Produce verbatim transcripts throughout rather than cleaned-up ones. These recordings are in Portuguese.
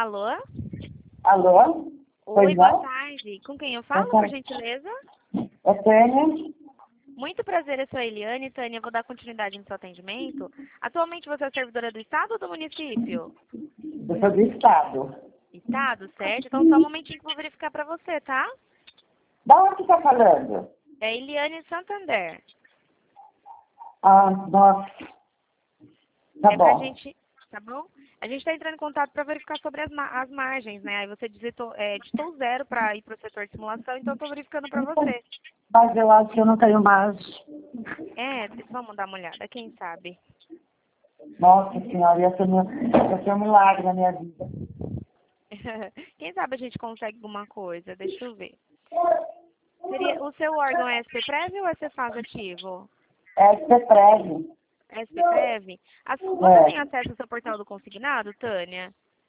Alô? Alô? Oi, Pois boa não? tarde. Com quem eu falo, Boa por tarde. gentileza? É Tânia? Muito prazer, eu sou a Eliane. Tânia, eu vou dar continuidade no seu atendimento. Atualmente você é servidora do Estado ou do município? Eu sou do Estado. Estado, certo? Então só um momentinho que eu vou verificar pra você, tá? Da onde você tá falando? É Eliane Santander. Ah, nossa. Tá É pra bom. gente, tá bom? A gente tá entrando em contato pra verificar sobre as, ma- as margens, né? Aí você digitou, é, digitou zero pra ir pro setor de simulação, então eu tô verificando pra você. Mas eu acho que eu não tenho mais. É, vamos dar uma olhada, quem sabe? Nossa senhora, ia ser, meu, ia ser um milagre na minha vida. Quem sabe a gente consegue alguma coisa? Deixa eu ver. Seria, o seu órgão é S P Prev ou S P Faz ativo? É que você preve. S P Prev? As- Você tem É. acesso ao seu portal do consignado, Tânia?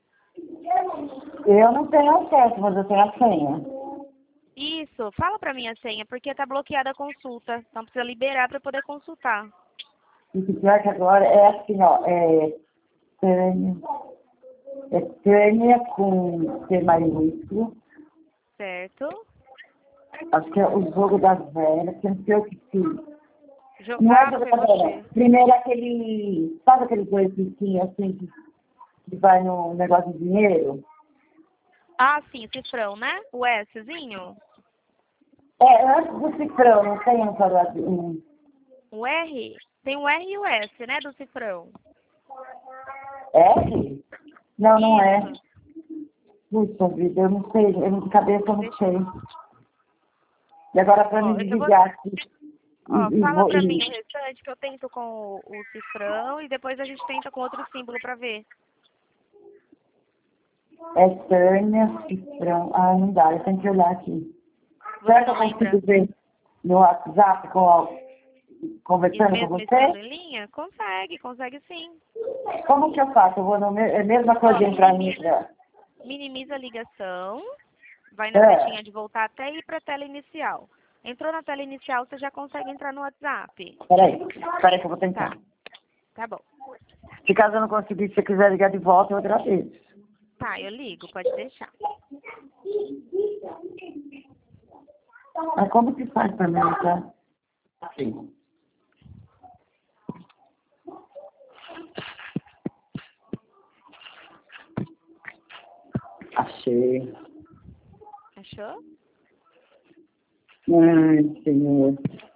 Eu não tenho acesso, mas eu tenho a senha. Isso, fala pra mim a senha, porque tá bloqueada a consulta. Então precisa liberar pra eu poder consultar. E o pior que agora é assim, ó. É Tânia. É Tânia com T maiúsculo. Certo? Acho que é o jogo das velhas, que não sei o que fiz. Jo- Não é ah, jogo foi das velhas. você. Primeiro assim, sabe aqueles dois risquinhos assim que, que vai no negócio de dinheiro? Ah, sim, cifrão, né? O Szinho? É, antes do cifrão, não tem um quadradinho. O R? Tem o R e o S, né, do cifrão. R? Não, não é. Isso. Puxa vida, eu não sei, eu de cabeça eu não sei. E agora para Ó, me eu vou... desligar aqui. E, Ó, e fala vou, pra mim o e, restante que eu tento com o, o cifrão e depois a gente tenta com outro símbolo pra ver. é Tânia, cifrão. Ah, não dá, eu tenho que olhar aqui. Você Será que não eu lembra? consigo ver no WhatsApp com a, E conversando com mesmo estando você? em linha? Consegue, consegue sim. Como que eu faço? Eu vou no, me- é a mesma coisa Ó, de entrar em... minimiza, minimiza a ligação, vai na É, setinha de voltar até ir pra tela inicial. Entrou na tela inicial, você já consegue entrar no WhatsApp. peraí, peraí que eu vou Tá, tentar. tá bom. Se caso eu não conseguir, se você quiser ligar de volta, eu agradeço. Tá, eu ligo, pode deixar. Mas como que faz pra mim, tá? Assim. Achei. Achou? Ai, Senhor.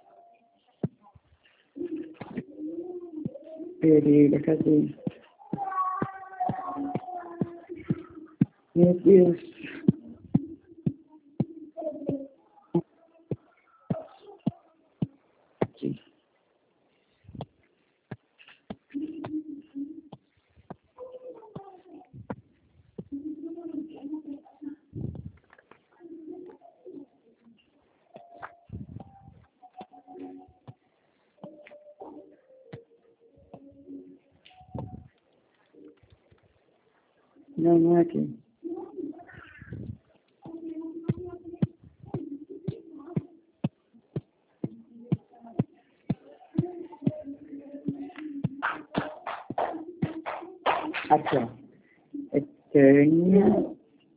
Pereira, cadê? Meu Deus. Aqui. Não, não é aqui. Aqui, ó. Etânia.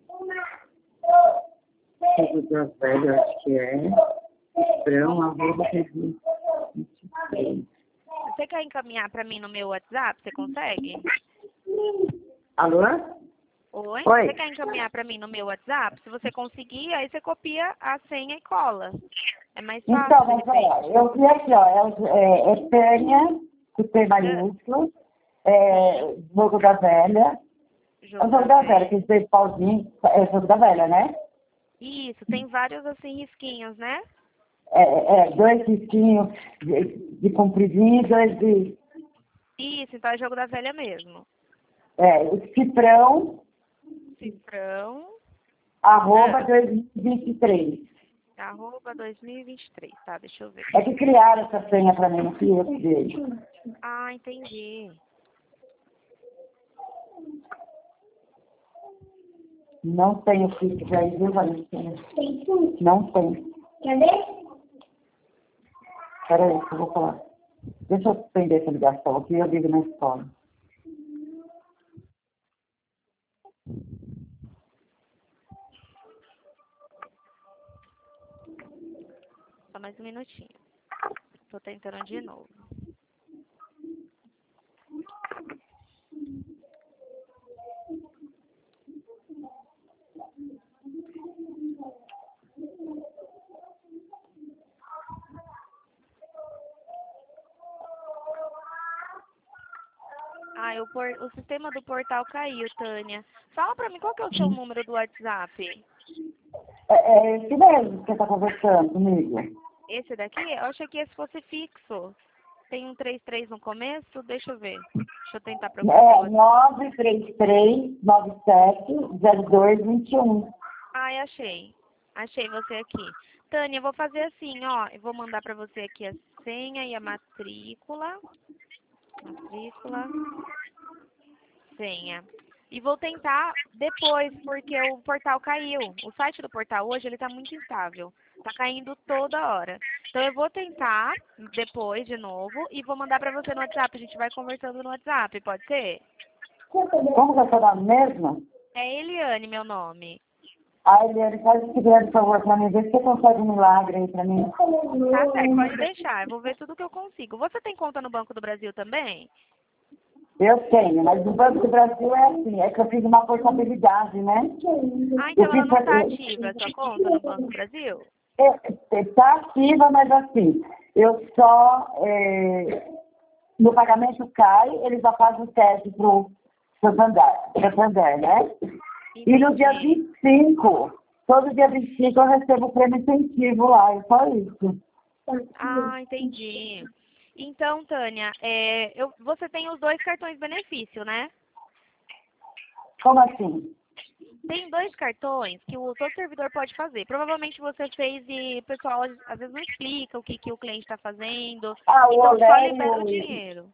Tudo da velha, acho que é. Cifrão, arroba, vinte e três. Você quer encaminhar pra mim no meu WhatsApp? Você consegue? Alô? Oi? Oi. Você quer encaminhar pra mim no meu WhatsApp? Se você conseguir, aí você copia a senha e cola. É mais fácil, Então, de mas olha, repente. eu vi aqui, ó, é, o- é, é Tânia, com T Ah, maiúsculo, sim, é, jogo da velha, é o jogo jogo da da velha, velha. que fez pauzinho, é o jogo da velha, né? Isso, tem vários assim risquinhos, né? É, é, dois risquinhos de, de compridinho e dois de, Isso, então é jogo da velha mesmo. é, o cifrão, Cifrão, arroba ah, dois mil e vinte e três. arroba dois mil e vinte e três, tá? Deixa eu ver. É que criaram essa senha pra mim, não fui eu que dei. Ah, entendi. Não tenho Pix aí, viu, Valentina? Não tem. Peraí, que eu vou falar. Deixa eu prender essa ligação aqui e eu ligo na escola. mais um minutinho. Tô tentando de novo. Ai, o, por... o sistema do portal caiu, Tânia. Fala pra mim, qual que é o seu número do WhatsApp? É, é esse mesmo que você está conversando comigo. Esse daqui? Eu achei que esse fosse fixo. Tem um três três no começo? Deixa eu ver. Deixa eu tentar procurar. É nove três três nove sete zero dois dois um. Ai, achei. Achei você aqui. Tânia, eu vou fazer assim, ó. Eu vou mandar pra você aqui a senha e a matrícula. Matrícula. Senha. E vou tentar depois, porque o portal caiu. O site do portal hoje, ele tá muito instável. Tá caindo toda hora. Então eu vou tentar depois de novo e vou mandar pra você no WhatsApp. A gente vai conversando no WhatsApp, pode ser? Como vai falar mesmo? É Eliane, meu nome. A Eliane, faz esse grande favor pra mim, vê se você consegue um milagre aí pra mim. Tá certo, pode deixar. Eu vou ver tudo que eu consigo. Você tem conta no Banco do Brasil também? Eu tenho, mas no Banco do Brasil é assim, é que eu fiz uma portabilidade, né? Ah, então Eu ela fiz não tá eu- ativa, a sua conta no Banco do Brasil? Está ativa, mas assim, eu só, é, no pagamento cai, eles já fazem o teste para o Santander, Santander, né? E no dia Entendi. vinte e cinco, todo dia vinte e cinco eu recebo o prêmio incentivo lá, é só isso. Ah, entendi. Então, Tânia, é, eu, você tem os dois cartões benefício, né? Como assim? Tem dois cartões que o todo servidor pode fazer. Provavelmente você fez e o pessoal às vezes não explica o que, que o cliente está fazendo. Ah, o Então só Olé e libera o o, dinheiro.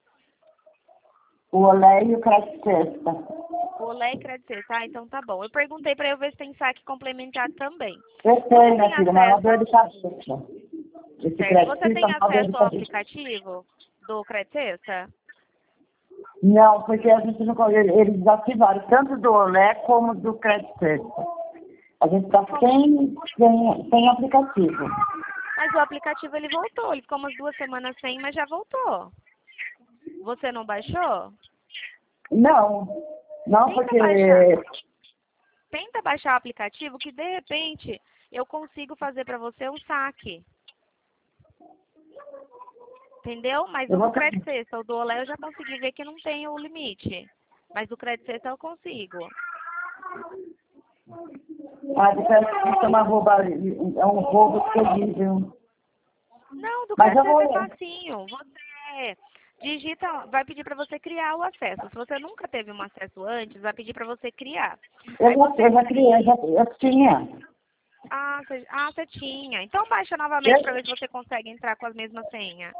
o Olé e o Crédito Sexta. O Olé e Crédito Sexta. Ah, então tá bom. Eu perguntei para eu ver se tem saque complementar também. Eu Você sei, minha tem filha, mas é uma dor acesso? de cabeça. Esse Certo. Crédito Você Sexta tem é uma dor de acesso ao cabeça. aplicativo do Crédito Sexta? Não, porque a gente não eles desativaram tanto do Olé como do Crédito Sexta. A gente está sem, sem, sem aplicativo. Mas o aplicativo ele voltou. Ele ficou umas duas semanas sem, mas já voltou. Você não baixou? Não, não Tenta porque... baixar. Tenta baixar o aplicativo que de repente eu consigo fazer para você um saque. Entendeu? Mas Eu o do vou... Crédito Sexta, o do Olé eu já consegui ver que não tem o limite. Mas do Crédito Sexta eu consigo. Ah, do Crédito Sexta é uma rouba, é um roubo terrível. Não, do Mas eu Crédito Sexta é vou... facinho. Você digita, vai pedir para você criar o acesso. Se você nunca teve um acesso antes, vai pedir para você criar. Eu Aí já, você eu já criei, eu, já, eu tinha. Ah, você, ah, você tinha. Então baixa novamente Eu... para ver se você consegue entrar com as mesmas senhas.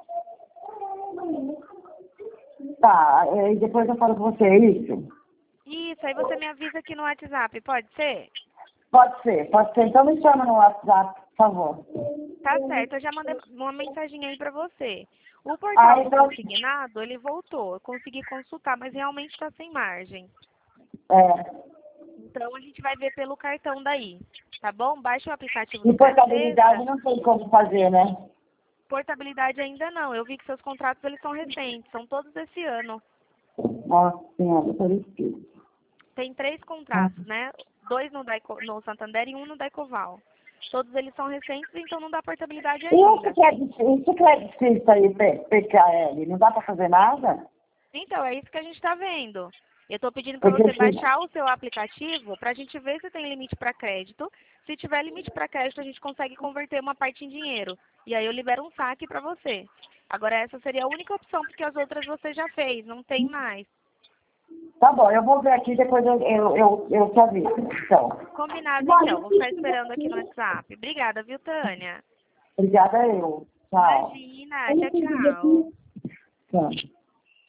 Tá, e depois eu falo com você, é isso? Isso, aí você me avisa aqui no WhatsApp, pode ser? Pode ser, pode ser. Então me chama no WhatsApp, por favor. Tá certo, eu já mandei uma mensagem aí pra você. O Ah, portal do então... consignado, ele voltou. Eu consegui consultar, mas realmente está sem margem. É. Então a gente vai ver pelo cartão daí, tá bom? Baixa o aplicativo E do Crédito portabilidade Sexta. não tem como fazer, né? Portabilidade ainda não. Eu vi que seus contratos eles são recentes, são todos esse ano. Nossa senhora, por isso que... Tem três contratos, né? Dois no, Daico, no Santander e um no Daicoval. Todos eles são recentes, então não dá portabilidade E ainda. esse crédito, esse crédito aí, P K L, não dá para fazer nada? Então, é isso que a gente está vendo. Eu estou pedindo para Porque você se... baixar o seu aplicativo para a gente ver se tem limite para crédito. Se tiver limite para crédito, a gente consegue converter uma parte em dinheiro. E aí eu libero um saque para você. Agora, essa seria a única opção, porque as outras você já fez, não tem mais. Tá bom, eu vou ver aqui, depois eu, eu, eu, eu te aviso. Então. Combinado, então. Vou ficar esperando aqui no WhatsApp. Obrigada, viu, Tânia? Obrigada eu. Tchau. Imagina. Tchau, tchau. Tchau.